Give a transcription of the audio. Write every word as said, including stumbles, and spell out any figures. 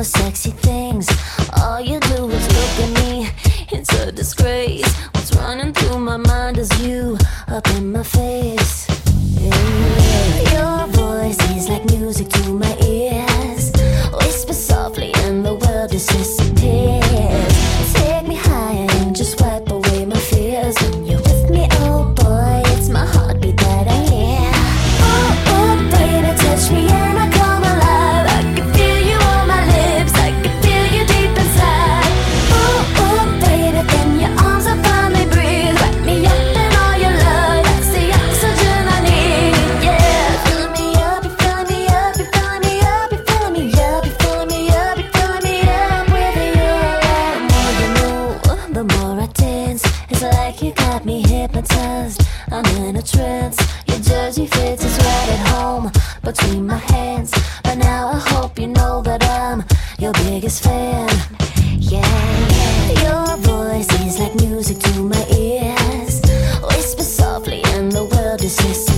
sexy things. All you do is look at me, it's a disgrace. What's running through my mind is you up in my face. Yeah. Your voice is like music to my ears. Whisper softly and the world just disappears. Take me higher and just wipe away my fears. When you're with me, oh boy, it's my heartbeat that I hear. Oh, oh, baby, touch me and I come alive. I can feel you on my lips, I can feel you deep inside. Oh, oh, baby, then your arms will finally breathe. Wrap me up in all your love, that's the oxygen I need. Yeah, fill me up, you're filling me up, you're filling me up, you're filling me up, you're filling me up, you're filling me up with you. The more you move, the more I dance. It's like you got me hypnotized, I'm in a trance. Your jersey fits is right at home between my hands. But now I hope you know that I'm your biggest fan. Yeah, yeah. Your voice is like music to my ears. Whisper softly and the world is listening.